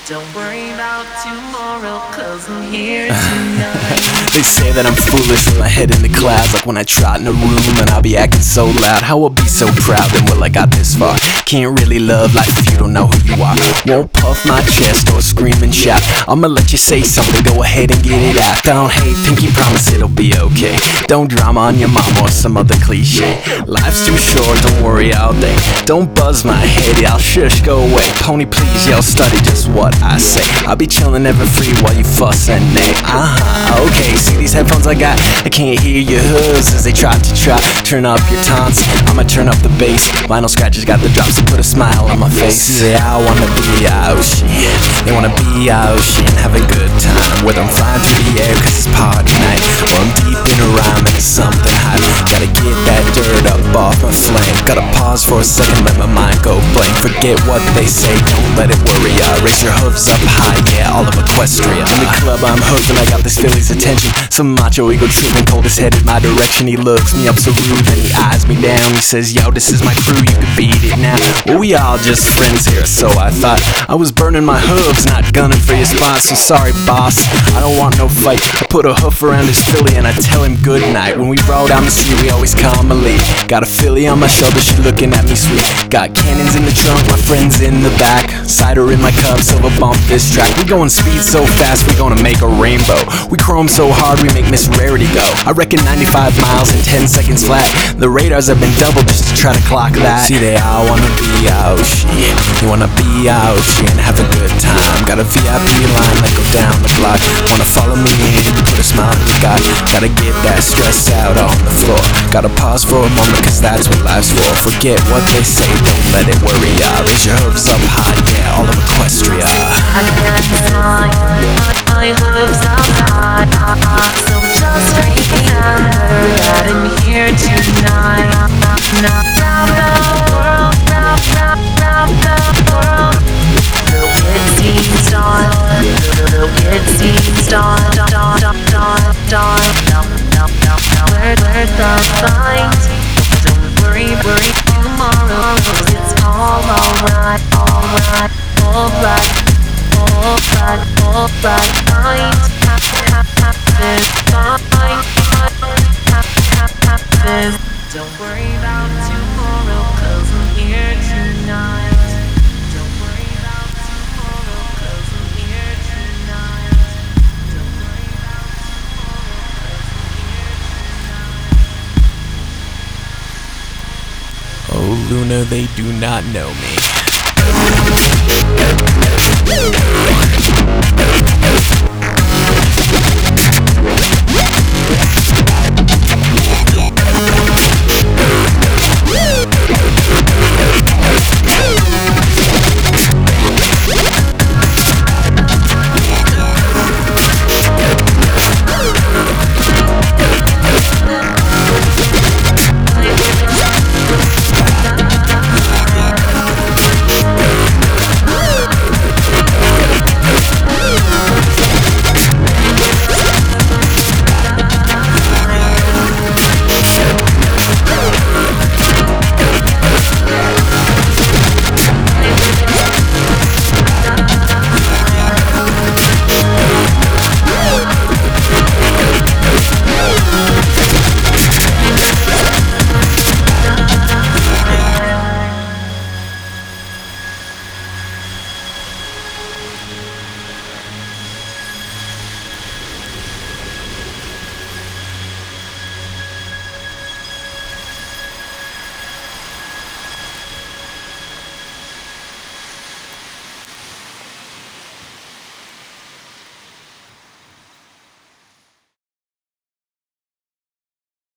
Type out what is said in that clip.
Don't worry about tomorrow, cause I'm here tonight. They say that I'm foolish with my head in the clouds, like when I trot in a room and I'll be acting so loud. How I'll be so proud and well I got this far. Can't really love life if you don't know who you are. Won't puff my chest or scream and shout. I'ma let you say something, go ahead and get it out. Don't hate, pinky promise it'll be okay. Don't drama on your mom or some other cliche. Life's too short, don't worry all day. Don't buzz my head, y'all shush, go away. Pony please, y'all study just what I say. I'll be chillin' ever free while you fuss and neigh. Okay, see these headphones I got? I can't hear your hooves as they try to turn up your taunts. I'ma turn up the bass. Vinyl scratches got the drops to put a smile on my face. See, I wanna be Aoshi. They wanna be Aoshi and have a good time. Whether I'm flying through the air cause it's party night, or I'm deep in a rhyme and it's something hot. Gotta get that dirt up off my flame. Gotta pause for a second, let my mind go blank. Forget what they say, don't let it worry ya. Raise your hooves up high, yeah, all of Equestria. In the club I'm hooked and I got this Philly's attention. Some macho ego tripping, coldest headed my direction. He looks me up so rude, then he eyes me down. He says, yo, this is my crew, you can beat it now. Well, we all just friends here, so I thought. I was burning my hooves, not gunning for your spot. So sorry, boss, I don't want no fight. I put a hoof around his Philly and I tell him good night. When we roll down the street, we always calm a lead. Got a Philly on my shoulder, she looking at me sweet. Got cannons in the trunk, my friends in the back. Cider in my cup, silver bump this track. We going speed so fast, we gonna make a rainbow. We chrome so hard, we make Miss Rarity go. I reckon 95 miles in 10 seconds flat. The radars have been doubled just to try to clock that. See, they all wanna be Aoshi. You wanna be Aoshi and have a good time. Got a VIP line that go down the block. Wanna follow me in, put a smile on your God. Gotta get that stress out on the floor. Gotta pause for a moment cause that's what life's for. Forget what they say, don't let it worry ya. Raise your hooves up high, yeah, all of Equestria. I can't fly, my hooves up high. So just remember that I'm here tonight. Now round the world, round the world. It seems dawn, it seems dawn. Where the fight? Don't worry tomorrow, cause it's all alright. Don't worry about tomorrow, cause I'm here tonight. Don't worry about tomorrow, cause I'm here tonight. Don't worry about tomorrow, cause I'm here tonight. Oh, Luna, they do not know me.